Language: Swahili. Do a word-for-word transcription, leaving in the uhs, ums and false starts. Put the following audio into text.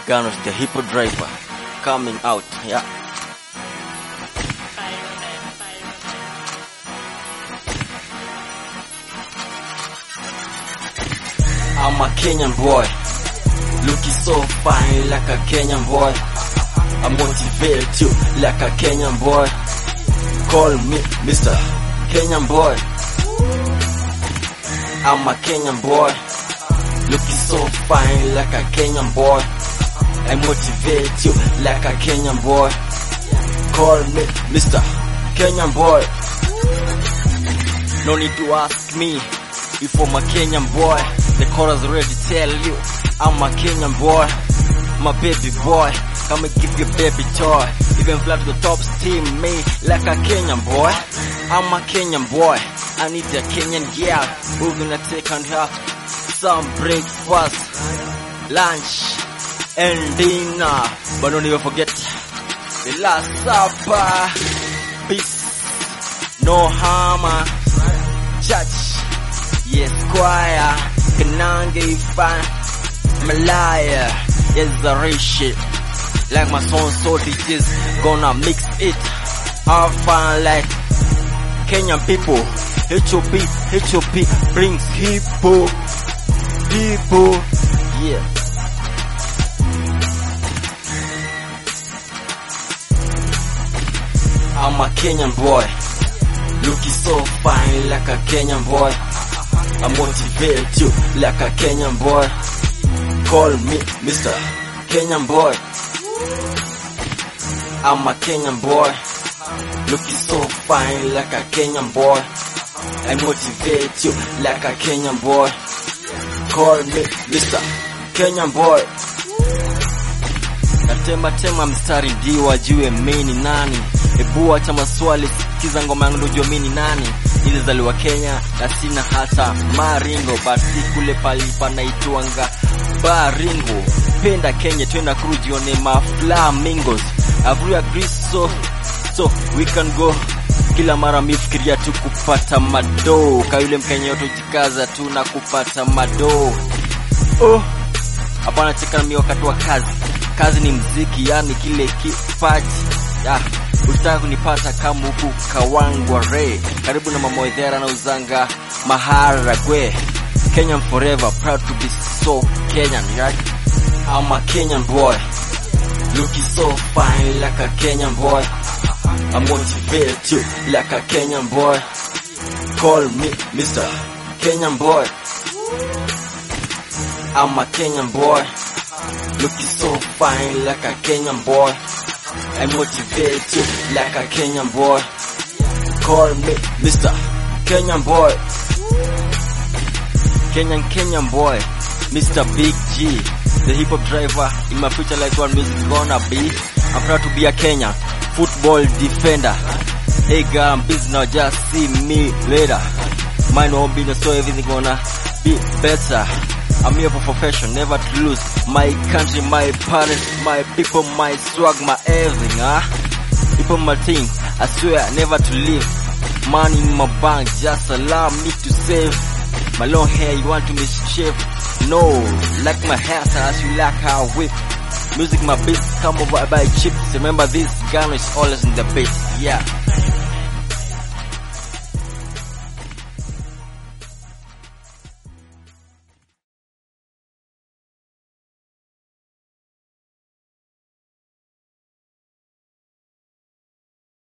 Ganos, the hippo driver, coming out, yeah. I'm a Kenyan boy, looking so fine like a Kenyan boy. I motivate you like a Kenyan boy. Call me Mister Kenyan boy. I'm a Kenyan boy, looking so fine like a Kenyan boy. I motivate you like a Kenyan boy. Call me Mister Kenyan boy. No need to ask me if I'm a Kenyan boy. The chorus already tell you I'm a Kenyan boy. My baby boy, come and give your baby toy. Even fly to the top, steam me like a Kenyan boy. I'm a Kenyan boy, I need a Kenyan girl who gonna take and have some breakfast, lunch, and dinner. But don't even forget the last supper. Peace, no hammer, church, yes choir, Kananga Ifan, Malaya, yes the rich shit. Like my son so this is gonna mix it. Have fun like Kenyan people. H O P, H O P brings hippo, people, yeah. I'm a Kenyan boy, looking so fine like a Kenyan boy. I motivate you like a Kenyan boy. Call me Mister Kenyan boy. I'm a Kenyan boy, looking so fine like a Kenyan boy. I motivate you like a Kenyan boy. Call me Mister Kenyan boy. Natema tema mstari ndi wajue mimi nani. Ebu acha maswali, sikiza ngoma yangu ndio jua mimi nani. Nilizaliwa Kenya na sina hata maringo, basi kule palipa naituanga Baringo. Penda Kenya, twenda cruise yone ma flamingos. Have you agreed so so we can go. Kila mara mifikiria tu kupata mado, ka yule Mkenya yote jikaza tu na kupata mado. Oh, hapana cheka mimi wakati wa kazi. Kazi ni mziki, yani kile kipaji. Ya, utaka kunipata kama huku Kawangwa Ray. Karibu na mama Edhera na uzanga Maharagwe. Kenyan forever, proud to be so Kenyan, right? I'm a Kenyan boy, looking so fine like a Kenyan boy. I motivate you like a Kenyan boy. Call me Mister Kenyan boy. I'm a Kenyan boy, looking so fine like a Kenyan boy. I motivate you like a Kenyan boy. Call me Mister Kenyan boy. Kenyan Kenyan boy, Mister Big G, the hip hop driver in my future like what music gonna be. I'm proud to be a Kenyan football defender. Hey girl, I'm busy now, just see me later. Mine won't be the so everything gonna be better. I'm here for profession, never to lose. My country, my parents, my people, my swag, my everything, huh? People, my thing, I swear never to leave. Money in my bank, just allow me to save. My long hair, you want to misshave? No, like my hairstyles, you like how I whip. Music my beats, come over by chips. Remember this gun is always in the beat, yeah.